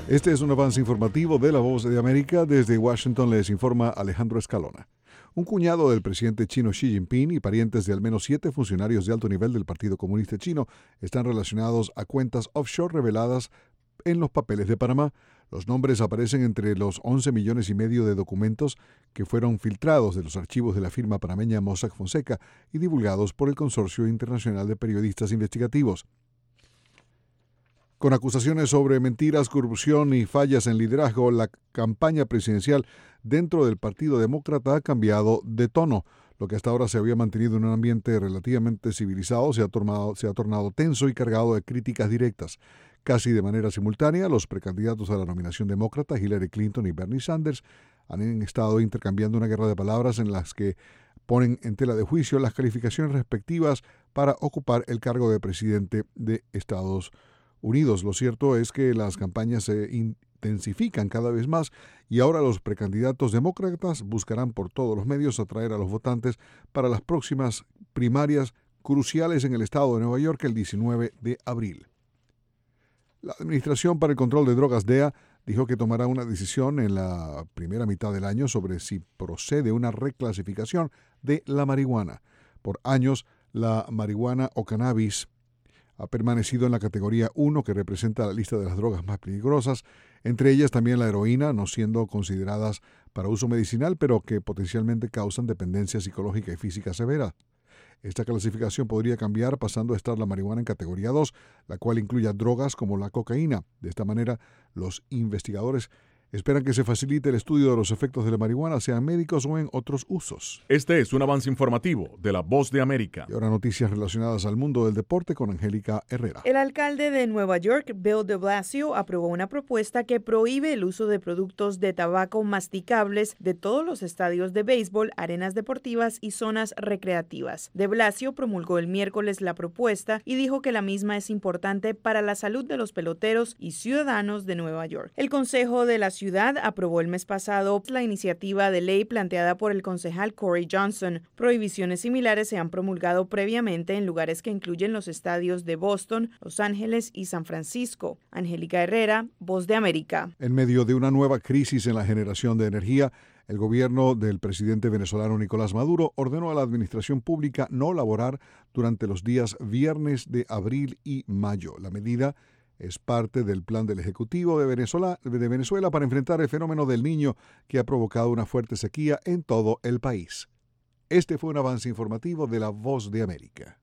Este es un avance informativo de La Voz de América. Desde Washington les informa Alejandro Escalona. Un cuñado del presidente chino Xi Jinping y parientes de al menos 7 funcionarios de alto nivel del Partido Comunista Chino están relacionados a cuentas offshore reveladas en los papeles de Panamá. Los nombres aparecen entre los 11 millones y medio de documentos que fueron filtrados de los archivos de la firma panameña Mossack Fonseca y divulgados por el Consorcio Internacional de Periodistas Investigativos. Con acusaciones sobre mentiras, corrupción y fallas en liderazgo, la campaña presidencial dentro del Partido Demócrata ha cambiado de tono. Lo que hasta ahora se había mantenido en un ambiente relativamente civilizado se ha tornado tenso y cargado de críticas directas. Casi de manera simultánea, los precandidatos a la nominación demócrata, Hillary Clinton y Bernie Sanders, han estado intercambiando una guerra de palabras en las que ponen en tela de juicio las calificaciones respectivas para ocupar el cargo de presidente de Estados Unidos. Lo cierto es que las campañas se intensifican cada vez más y ahora los precandidatos demócratas buscarán por todos los medios atraer a los votantes para las próximas primarias cruciales en el estado de Nueva York el 19 de abril. La Administración para el Control de Drogas, DEA, dijo que tomará una decisión en la primera mitad del año sobre si procede una reclasificación de la marihuana. Por años, la marihuana o cannabis ha permanecido en la categoría 1, que representa la lista de las drogas más peligrosas, entre ellas también la heroína, no siendo consideradas para uso medicinal, pero que potencialmente causan dependencia psicológica y física severa. Esta clasificación podría cambiar pasando a estar la marihuana en categoría 2, la cual incluye drogas como la cocaína. De esta manera, los investigadores esperan que se facilite el estudio de los efectos de la marihuana, sean médicos o en otros usos. Este es un avance informativo de La Voz de América. Y ahora noticias relacionadas al mundo del deporte con Angélica Herrera. El alcalde de Nueva York, Bill de Blasio, aprobó una propuesta que prohíbe el uso de productos de tabaco masticables de todos los estadios de béisbol, arenas deportivas y zonas recreativas. De Blasio promulgó el miércoles la propuesta y dijo que la misma es importante para la salud de los peloteros y ciudadanos de Nueva York. El Consejo de la Ciudad aprobó el mes pasado la iniciativa de ley planteada por el concejal Corey Johnson. Prohibiciones similares se han promulgado previamente en lugares que incluyen los estadios de Boston, Los Ángeles y San Francisco. Angélica Herrera, Voz de América. En medio de una nueva crisis en la generación de energía, el gobierno del presidente venezolano Nicolás Maduro ordenó a la administración pública no laborar durante los días viernes de abril y mayo. La medida es parte del plan del Ejecutivo de Venezuela para enfrentar el fenómeno del Niño, que ha provocado una fuerte sequía en todo el país. Este fue un avance informativo de La Voz de América.